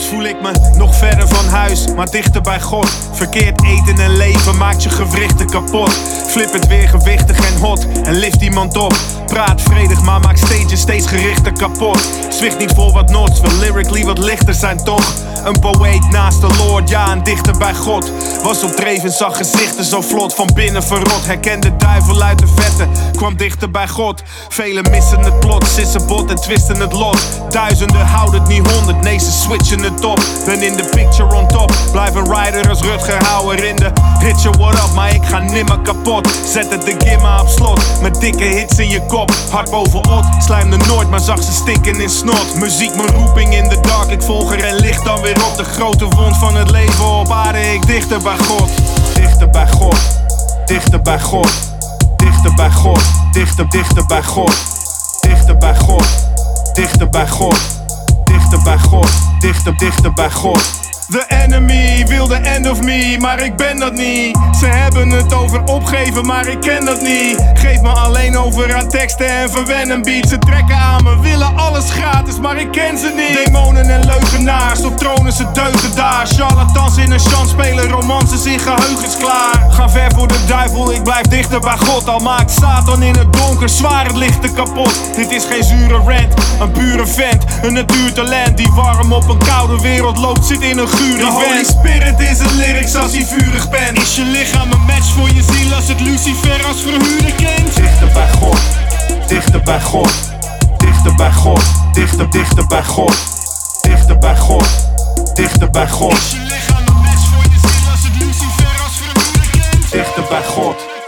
Soms voel ik me nog verder van huis, maar dichter bij God. Verkeerd eten en leven maakt je gewrichten kapot. Flip het weer gewichtig en hot en lift iemand op. Praat vredig, maar maak stages steeds gerichter kapot. Zwicht niet voor wat nots, wil lyrically wat lichter zijn toch. Een poëet naast de Lord, ja, en dichter bij God. Was op dreven, zag gezichten zo vlot, van binnen verrot. Herkende duivel uit de vette, kwam dichter bij God. Velen missen het plot, sissen bot en twisten het lot. Duizenden houden het niet 100, nee ze switchen het op. Ben in de picture on top, blijf een rider als Rutger Hauer in de hitje what up. Maar ik ga nimmer kapot, zet het de gimma op slot. Met dikke hits in je kop, hard boven ot. Slijmde nooit, maar zag ze stinken in snot. Muziek mijn roeping in de dark, ik volg er en licht dan weer op. De grote wond van het leven op aarde, ik dichter bij God. Dichter bij God, dichter bij God. Dichter bij God, dichter bij God. Dichter bij God, dichter bij God. Dichter bij God, dichter bij God. The enemy wil the end of me, maar ik ben dat niet. Ze hebben het over opgeven, maar ik ken dat niet. Geef me alleen over aan teksten en verwennen beats. Ze trekken aan me, willen alles gratis, maar ik ken ze niet. Demonen en leugenaars, op tronen ze deugen daar. Charlatans in een chant spelen romances in geheugens klaar. Ga ver voor de duivel, ik blijf dichter bij God. Al maakt Satan in het donker zwaar het licht te kapot. Dit is geen zure rant, een pure vent. Een natuurtalent die warm op een koude wereld loopt, zit in een de Holy Spirit is een lyrics als hij vurig bent. Is je lichaam een match voor je ziel als het Lucifer als verhuurder kent? Dichter bij God, dichter bij God. Dichter bij God, dichter bij God. Dichter bij God, dichter bij God. Is je lichaam een match voor je ziel als het Lucifer als verhuurder kent? Dichter bij God.